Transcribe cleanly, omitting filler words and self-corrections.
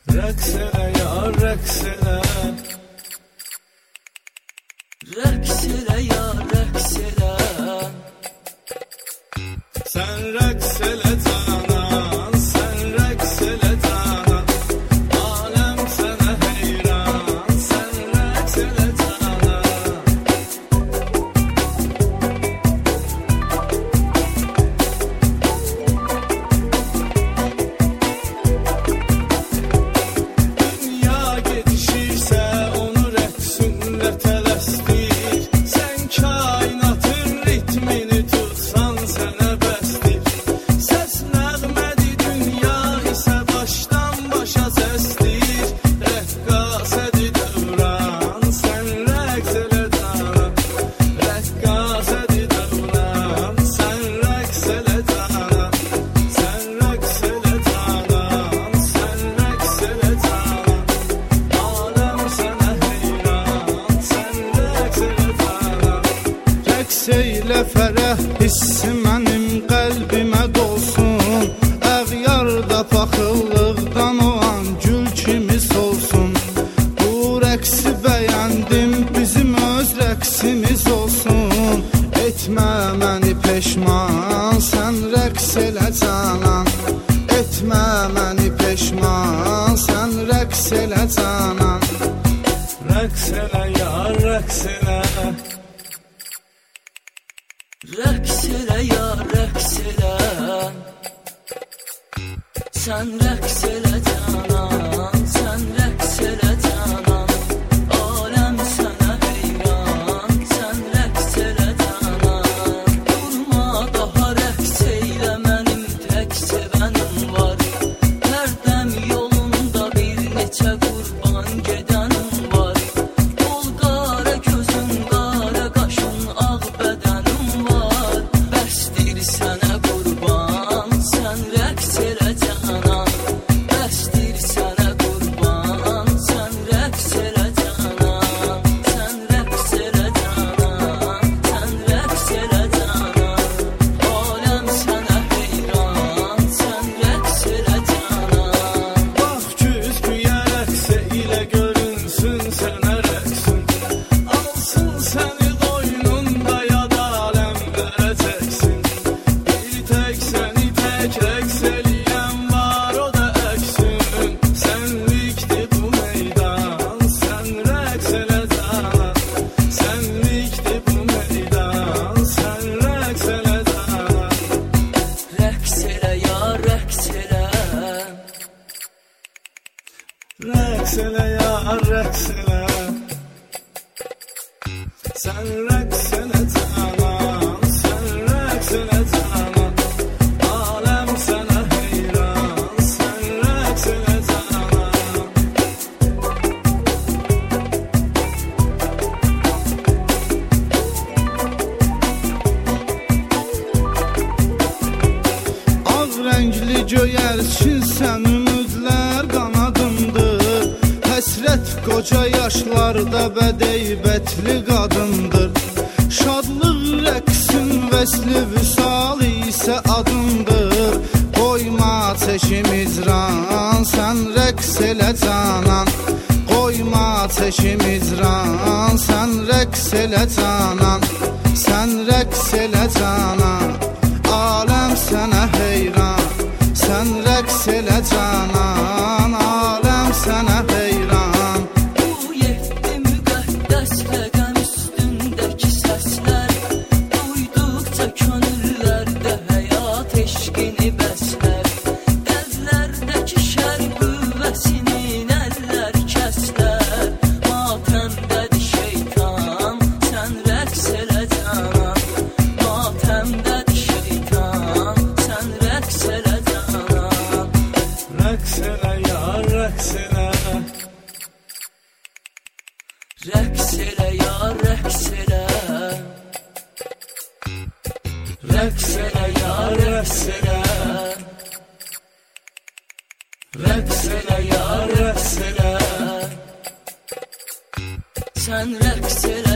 Rəqs elə yar, rəqs elə. Rəqs elə yar, rəqs elə. Sən rəqs elə canan, sən rəqs elə canan. Aləm sənə heyran, sən rəqs elə canan. Dünya gedişirsə onu rəqsünlə tələsdir. Sən kainatın ritmini tutsan sənə bəsdir. Səs nəğmədi, dünya isə başdan başa səsdir. Rəqqasədi dövran, sən rəqs elə canan. Rəqqasədi dövran, sən rəqs elə canan. Sən rəqs elə canan, sən rəqs elə canan. Aləm sənə heyran, sən rəqs elə canan. Rəqs eylə fərəh hissi mənim qəlbimə dolsun. Əğyarda paxıllıqdan o an gül kimi solsun. Bu rəqsi bəyəndim, bizim öz rəqsimiz olsun. Etmə məni peşman, sən rəqs elə canan. Etmə məni peşman, sən rəqs elə canan. Rəqs elə yar, rəqs elə. Rəqs elə yar, rəqs elə. Sən rəqs elə canan, sən rəqs elə canan. Aləm sənə heyran, sən rəqs elə canan. Durma daha rəqs eylə, mənim tək sevənim var. Hər dəm yolunda bir neçə qurban gedənim var. Ol qara gözün, qara qaşın, ağ bədənim var. Bəsdir sənə qurban, sən rəqs elə canan. Bəsdir sənə qurban, sən rəqs elə canan. Sən rəqs elə canan, sən rəqs elə canan. Aləm sənə heyran, sən rəqs elə canan. Bax güzgüyə rəqs ilə görünsün sənə rəqsin. Alsın səni qoynunda yad aləm verəcəksin. Bir tək səni tək rəqs eləyən var, o da əksin. Sənlikdir bu meydan, sən rəqs elə canan. Sənlikdir bu meydan, sən rəqs elə canan. Rəqs elə yar, rəqs elə. Rəqs elə yar, rəqs elə. Sən rəqs elə canan, sən rəqs elə canan. Aləm sənə heyran, sən rəqs elə canan. Ağ rəngli göyərçin sən ümidlər qanadımdır. Həsrət qoca yaşlarda bədeybətli qadındır. Şadlıq rəqsin vəsli vüsal isə adındır. Qoyma çəkim icran, sən rəqs elə canan. Qoyma çəkim icran, sən rəqs elə canan. Sən rəqs elə canan. Aləm sənə heyran, sən rəqs elə canan. Aləm sənə heyran. Bu yeddi müqəddəs rəqəm üstündəki səslər, duyduqca könüllərdə həyat eşqini bəslər. Qəlblərdəki şər qüvvəsinin əllər kəslər. Matəmdədir şeytan, sən rəqs elə canan. Matəmdədir şeytan, sən rəqs elə canan. Rəqs elə yar, rəqs elə. Rəqs elə yar, rəqs elə. Rəqs elə yar, rəqs elə. Rəqs elə yar, rəqs elə. Sən rəqs elə.